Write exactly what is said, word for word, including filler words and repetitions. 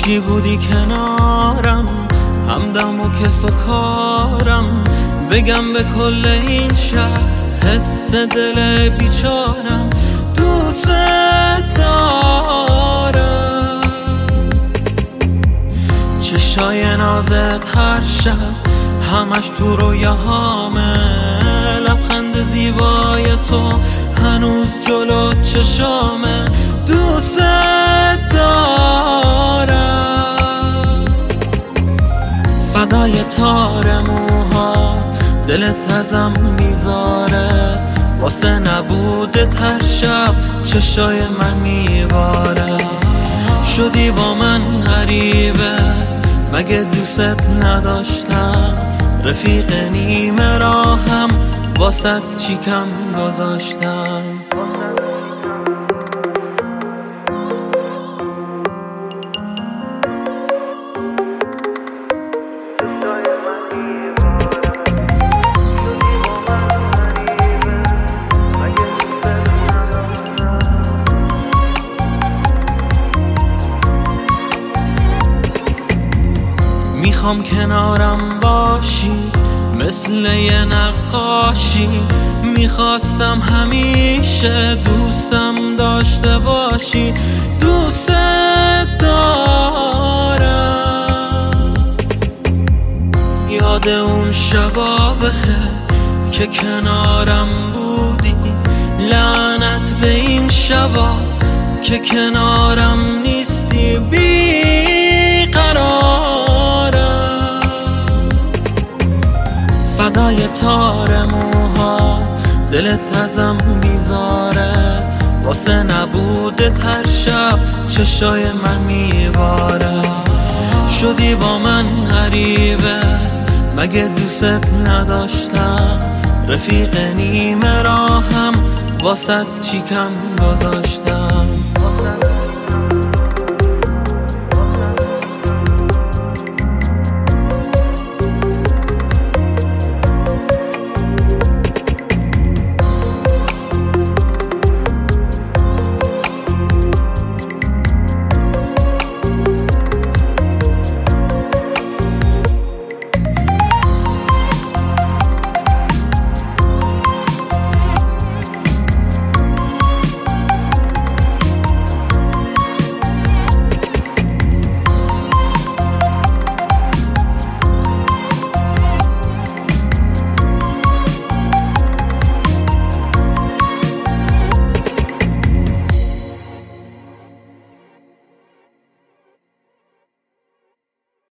کاشکی بودی کنارم، همدم و کس و کارم، بگم به کل این شهر حس دل بیچارم. دوست دارم چشای نازت هر شب همش تو رویاهامه، لبخند زیبای تو هنوز جلو چشامه. دوست دارم فدای تار موها، دلت ازم میذاره، واسه نبودت هر شب چشای من میباره. شدی با من غریبه، مگه دوست نداشتم؟ رفیق نیمه راهم، واسه چی کم گذاشتم؟ میخوام کنارم باشی مثل یه نقاشی، میخواستم همیشه دوستم داشته باشی. دوست دارم یاد اون شبا بخیر که کنارم بودی، لعنت به این شبا که کنارم نیستی. بی قرارم فدای تار موها، دلت ازم میذاره، واسه نبودت هر شب چشای من میباره. شدی با من غریبه، مگه دوست نداشتم؟ رفیق نیمه راهم، واسه چی کم گذاشتم؟